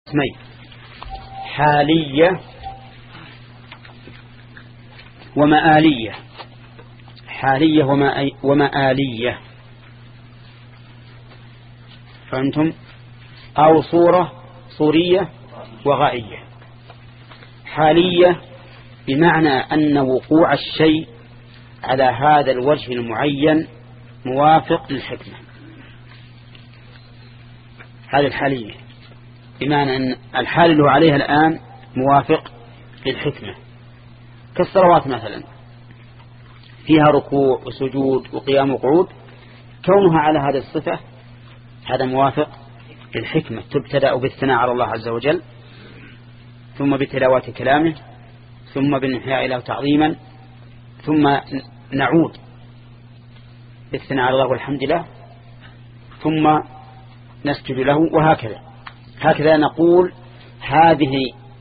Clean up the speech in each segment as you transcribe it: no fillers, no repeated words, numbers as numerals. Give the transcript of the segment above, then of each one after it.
اسمين: حالية ومآلية. حالية ومآلية، فهمتم؟ أو صورية وغائية. حالية بمعنى أن وقوع الشيء على هذا الوجه المعين موافق للحكمة. هذه الحالية بمعنى أن الحال اللي هو عليها الآن موافق للحكمة، كالصلوات مثلا فيها ركوع وسجود وقيام وقعود، كونها على هذه الصفة هذا موافق للحكمة. تبتدأ بالثناء على الله عز وجل، ثم بتلاوة كلامه، ثم بالانحياء له تعظيما، ثم نعود بالثناء على الله والحمد لله، ثم نسجد له، وهكذا نقول هذه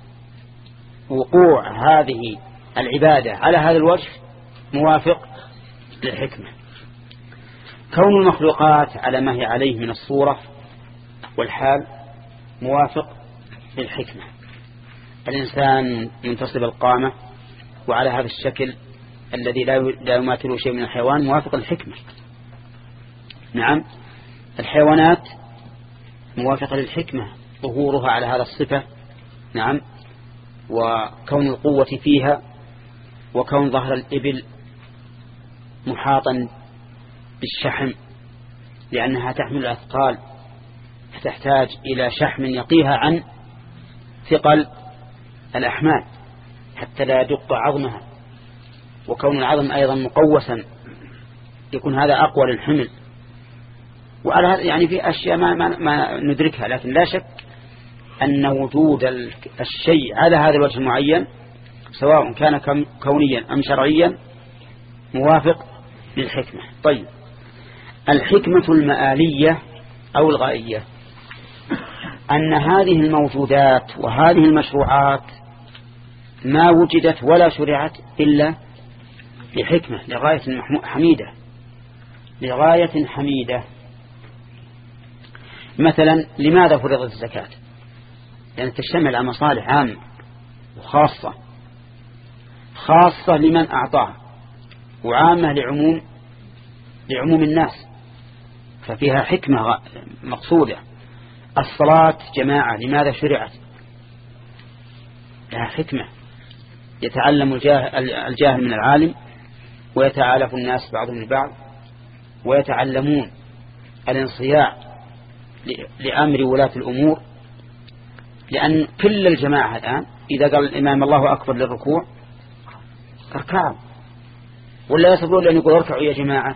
وقوع هذه العبادة على هذا الوجه موافق للحكمة. كون المخلوقات على ما هي عليه من الصورة والحال موافق للحكمة. الإنسان منتصب القامة وعلى هذا الشكل الذي لا يماثله شيء من الحيوان موافق للحكمة. نعم، الحيوانات موافقة للحكمة، ظهورها على هذا الصفة. نعم، وكون القوة فيها، وكون ظهر الإبل محاطا بالشحم لأنها تحمل الأثقال فتحتاج إلى شحم يقيها عن ثقل الأحمال حتى لا يدق عظمها، وكون العظم أيضا مقوسا يكون هذا أقوى للحمل. وعلى هذا يعني في أشياء ما ندركها، لكن لا شك أن وجود الشيء على هذا الوجه المعين سواء كان كونيا أم شرعيا موافق للحكمة. طيب، الحكمة المآلية أو الغائية أن هذه الموجودات وهذه المشروعات ما وجدت ولا شرعت إلا لحكمة، لغاية حميدة، لغاية حميدة. مثلا لماذا فرضت الزكاة؟ لأن تشتمل على مصالح عامة وخاصة، خاصة لمن أعطاها، وعامة لعموم الناس، ففيها حكمة مقصودة. الصلاة جماعة لماذا شرعت؟ لها حكمة، يتعلم الجاهل من العالم، ويتعالف الناس بعضهم البعض، ويتعلمون الانصياع لأمر ولاة الأمور. لأن كل الجماعة الآن إذا قال الإمام الله أكبر للركوع اركعوا، ولا يصبرون لأن يقول اركعوا يا جماعة،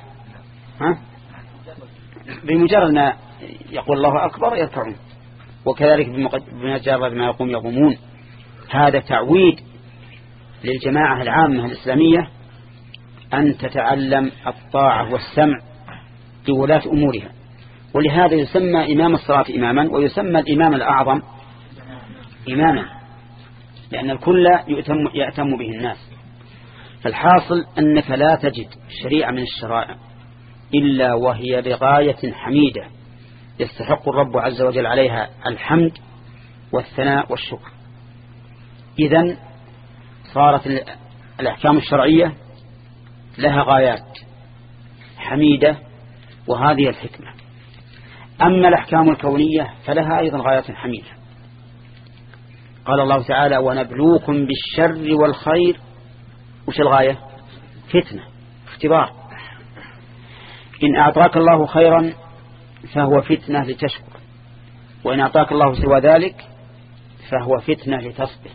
بمجرد ما يقول الله أكبر يركعون، وكذلك بمجرد ما يقومون. هذا تعويد للجماعة العامة الإسلامية أن تتعلم الطاعة والسمع لولاة أمورها. ولهذا يسمى إمام الصلاة إماما، ويسمى الإمام الأعظم إماما، لأن الكل يأتم به الناس. فالحاصل أنك لا تجد شريعة من الشرائع إلا وهي بغاية حميدة يستحق الرب عز وجل عليها الحمد والثناء والشكر. إذن صارت الأحكام الشرعية لها غايات حميدة، وهذه الحكمة. أما الأحكام الكونية فلها أيضا غايات حميدة. قال الله تعالى: ونبلوكم بالشر والخير. وش الغاية؟ فتنة، اختبار. إن أعطاك الله خيرا فهو فتنة لتشكر، وإن أعطاك الله سوى ذلك فهو فتنة لتصبر.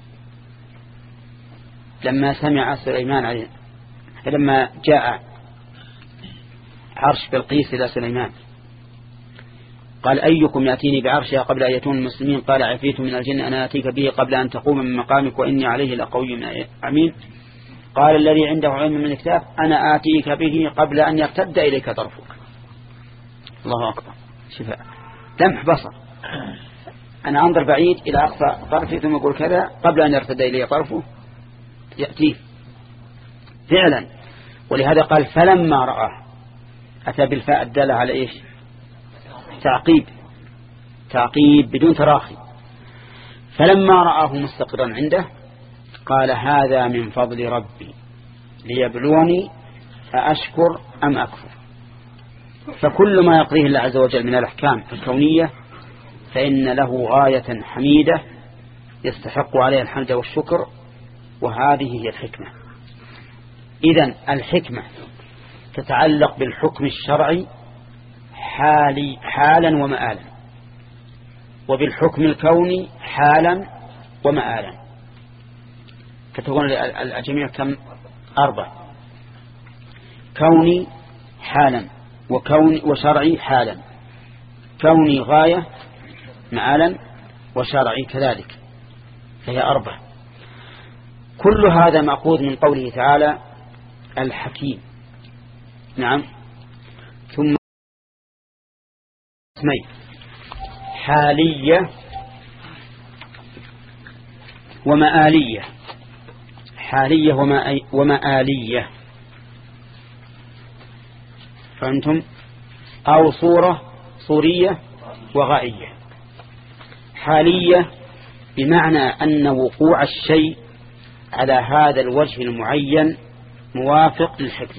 لما سمع سليمان لما جاء عرش بلقيس إلى سليمان قال: أيكم يأتيني بعرشها قبل أن يأتون المسلمين؟ قال: عفريت من الجن أنا آتيك به قبل أن تقوم من مقامك وإني عليه لقوي أمين. قال الذي عنده علم من الكتاب: أنا آتيك به قبل أن يرتد إليك طرفك. الله أكبر، شفاء لمح بصر. أنا أنظر بعيد إلى أقصى طرفي ثم أقول كذا قبل أن يرتد إلي طرفه يأتيه فعلا. ولهذا قال: فلما رآه، أتى بالفاء الدالة على إيش؟ تعقيب بدون تراخي. فلما رآه مستقرا عنده قال هذا من فضل ربي ليبلوني أأشكر أم أكفر. فكل ما يقضيه الله عز وجل من الأحكام الكونية فإن له غاية حميدة يستحق عليها الحمد والشكر، وهذه هي الحكمة. إذن الحكمة تتعلق بالحكم الشرعي حالا ومآلا، وبالحكم الكوني حالا ومآلا. فتكون الجميع كم؟ 4: كوني حالا، وشرعي حالا، كوني غاية مآلا، وشرعي كذلك، فهي 4. كل هذا مأخوذ من قوله تعالى الحكيم. نعم. ثم اسمين: حالية ومآلية. حالية ومآلية، فأنتم أو صورية وغائية. حالية بمعنى أن وقوع الشيء على هذا الوجه المعين موافق للحكمة،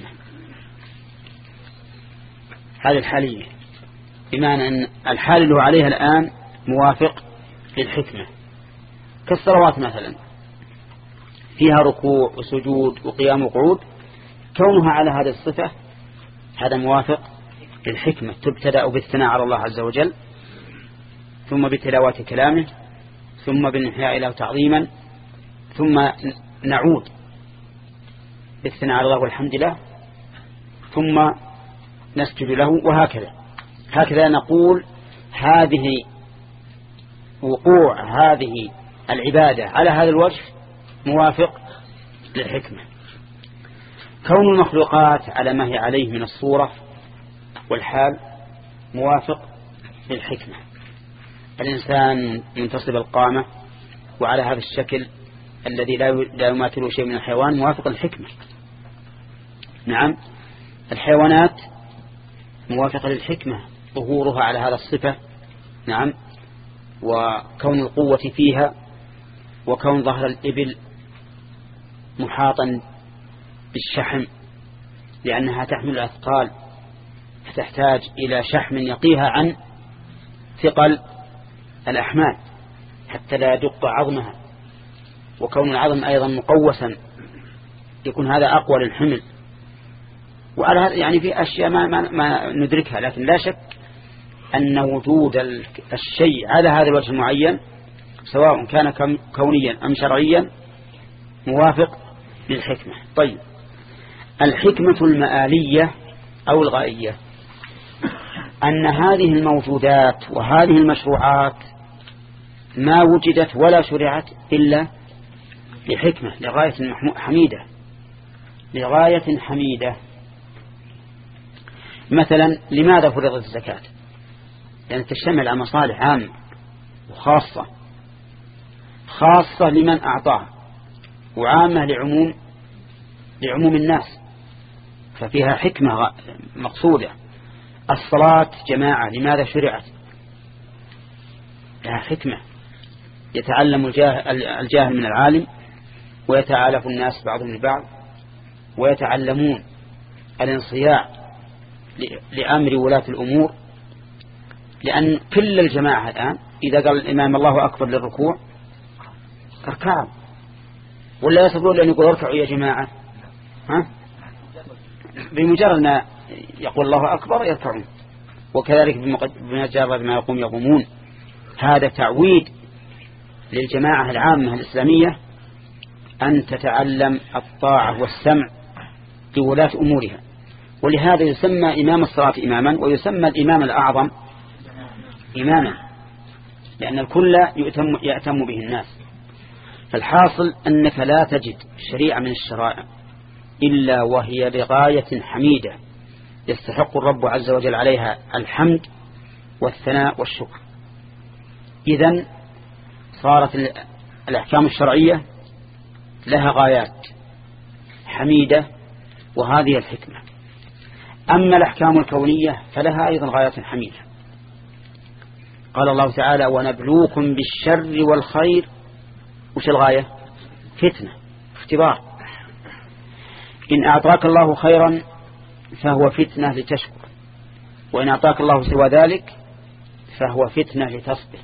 هذه الحالية، بمعنى أن الحال اللي عليها الآن موافق للحكمة. كالصلوات مثلا فيها ركوع وسجود وقيام وقعود، كونها على هذه الصفة هذا موافق للحكمة. تبتدأ بالثناء على الله عز وجل، ثم بتلاوة كلامه، ثم بالانحياء له تعظيما، ثم نعود بالثناء على الله والحمد لله، ثم نسجد له، هكذا نقول هذه وقوع هذه العبادة على هذا الوجه موافق للحكمة. كون المخلوقات على ما هي عليه من الصورة والحال موافق للحكمة. الإنسان منتصب القامة وعلى هذا الشكل الذي لا يماثله شيء من الحيوان موافق للحكمة. نعم. الحيوانات موافقة للحكمة، ظهورها على هذا الصفة. نعم. وكون القوة فيها، وكون ظهر الإبل محاطا بالشحم لأنها تحمل الأثقال فتحتاج إلى شحم يقيها عن ثقل الأحمال حتى لا يدق عظمها، وكون العظم أيضا مقوسا يكون هذا أقوى للحمل. وعلى هذا يعني في أشياء ما ندركها، لكن لا شك أن وجود الشيء على هذا الوجه المعين سواء كان كونيا أم شرعيا موافق للحكمة. طيب، الحكمة المآلية أو الغائية أن هذه الموجودات وهذه المشروعات ما وجدت ولا شرعت إلا لحكمة، لغاية حميدة، لغاية حميدة. مثلا لماذا فرضت الزكاة؟ لأن تشتمل على مصالح عامة وخاصة، خاصة لمن أعطاها وعامة لعموم الناس، ففيها حكمة مقصودة. الصلاة جماعة لماذا شرعت؟ لها حكمة، يتعلم الجاهل من العالم، ويتعالف الناس بعضهم لبعض، ويتعلمون الانصياع لأمر ولاة الأمور. لأن كل الجماعة الآن إذا قال الإمام الله أكبر للركوع اركعوا، ولا يصبرون أن يقول اركعوا يا جماعة، بمجرد ما يقول الله أكبر يركعون، وكذلك بمجرد ما يقوم يقومون. هذا تعويد للجماعة العامة الإسلامية أن تتعلم الطاعة والسمع لولاة أمورها. ولهذا يسمى إمام الصلاة إماما، ويسمى الإمام الأعظم إماما، لأن الكل يأتم به الناس. فالحاصل أنك لا تجد شريعة من الشرائع إلا وهي بغاية حميدة يستحق الرب عز وجل عليها الحمد والثناء والشكر. إذن صارت الأحكام الشرعية لها غايات حميدة، وهذه الحكمة. أما الأحكام الكونية فلها أيضا غايات حميدة. قال الله تعالى ونبلوكم بالشر والخير، وش الغاية؟ فتنة، اختبار. إن أعطاك الله خيرا فهو فتنة لتشكر، وإن أعطاك الله سوى ذلك فهو فتنة لتصبر.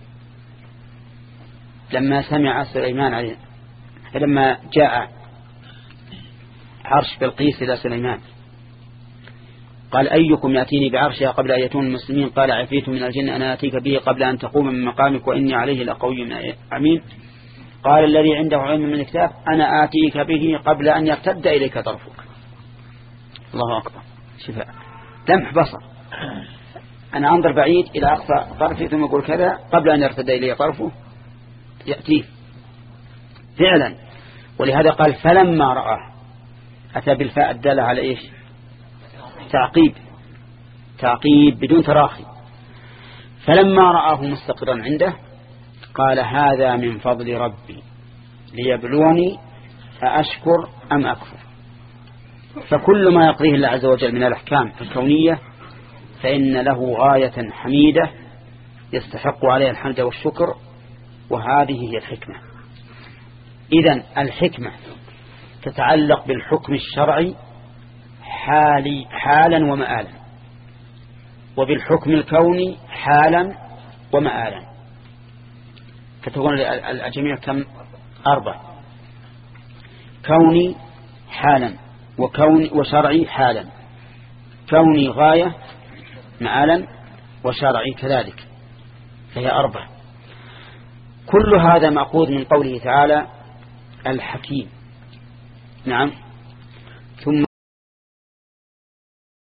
لما سمع سليمان عليه، لما جاء عرش بلقيس إلى سليمان قال أيكم يأتيني بعرشها قبل أن يأتون المسلمين؟ قال عفريت من الجن أنا آتيك به قبل أن تقوم من مقامك وإني عليه لقوي أمين. قال الذي عنده علم من الكتاب أنا آتيك به قبل أن يرتد إليك طرفك. الله أكبر، شفاء، لمح بصر. أنا أنظر بعيد إلى أقصى طرفي ثم يقول كذا قبل أن يرتد إلي طرفه يأتيه فعلا. ولهذا قال فلما رآه، أتى بالفاء الدالة على إيش؟ تعقيب بدون تراخي. فلما رآه مستقرا عنده قال هذا من فضل ربي ليبلوني أأشكر أم أكفر. فكل ما يقضيه الله عز وجل من الأحكام الكونية فإن له غاية حميدة يستحق عليها الحمد والشكر، وهذه هي الحكمة. إذن الحكمة تتعلق بالحكم الشرعي حالا ومآلا، وبالحكم الكوني حالا ومآلا. فتكون الجميع كم؟ 4: كوني حالا، وشرعي حالا، كوني غاية مآلا، وشرعي كذلك، فهي 4. كل هذا مأخوذ من قوله تعالى الحكيم. نعم. ثم